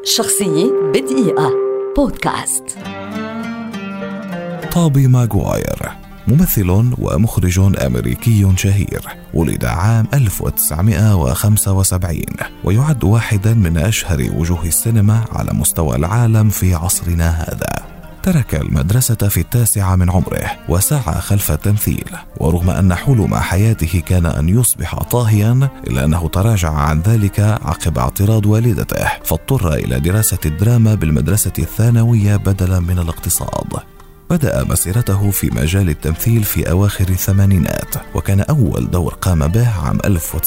شخصية بدقيقة بودكاست. توبي ماغواير ممثل ومخرج أمريكي شهير، ولد عام 1975 ويعد واحدا من أشهر وجوه السينما على مستوى العالم في عصرنا هذا. ترك المدرسة في 9 من عمره وسعى خلف التمثيل، ورغم أن حلم حياته كان أن يصبح طاهيا إلا أنه تراجع عن ذلك عقب اعتراض والدته، فاضطر إلى دراسة الدراما بالمدرسة الثانوية بدلا من الاقتصاد. بدأ مسيرته في مجال التمثيل في أواخر الثمانينات، وكان أول دور قام به عام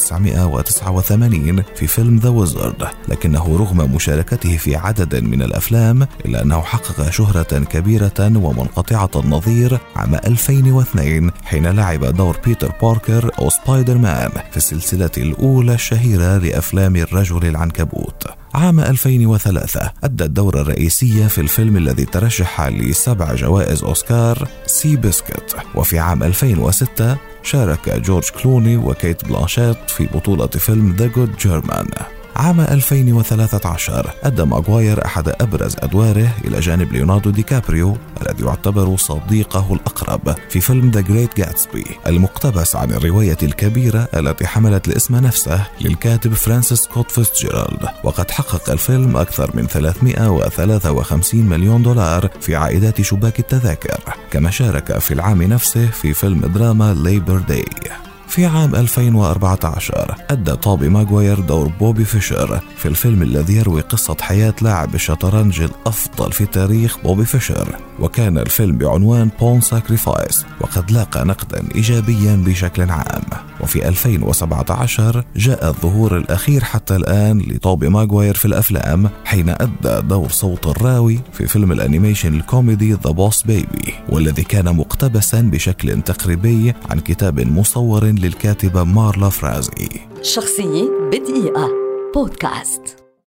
1989 في فيلم ذا ويزارد، لكنه رغم مشاركته في عدد من الأفلام إلا أنه حقق شهرة كبيرة ومنقطعة النظير عام 2002 حين لعب دور بيتر باركر أو سبايدر مان في السلسلة الأولى الشهيرة لأفلام الرجل العنكبوت. عام 2003 أدى الدور الرئيسي في الفيلم الذي ترشح ل7 جوائز أوسكار سي بيسكت. وفي عام 2006 شارك جورج كلوني وكيت بلانشيت في بطولة فيلم ذا جود جيرمان. عام 2013 أدى ماغواير أحد أبرز أدواره إلى جانب ليوناردو دي كابريو الذي يعتبر صديقه الأقرب في فيلم ذا جريت جاتسبي المقتبس عن الرواية الكبيرة التي حملت الاسم نفسه للكاتب فرانسيس سكوت فيتزجيرالد. وقد حقق الفيلم أكثر من 353 مليون دولار في عائدات شباك التذاكر، كما شارك في العام نفسه في فيلم دراما ليبر داي. في عام 2014 أدى توبي ماغواير دور بوبي فيشر في الفيلم الذي يروي قصة حياة لاعب الشطرنج الأفضل في تاريخ بوبي فيشر، وكان الفيلم بعنوان بون ساكريفايس، وقد لاقى نقدا إيجابيا بشكل عام. وفي 2017 جاء الظهور الأخير حتى الآن لتوبي ماغواير في الأفلام، حين أدى دور صوت الراوي في فيلم الأنيميشن الكوميدي ذا بوس بيبي، والذي كان مقتبسا بشكل تقريبي عن كتاب مصور للكاتبة مارلا فرازي. شخصية بدقيقة بودكاست.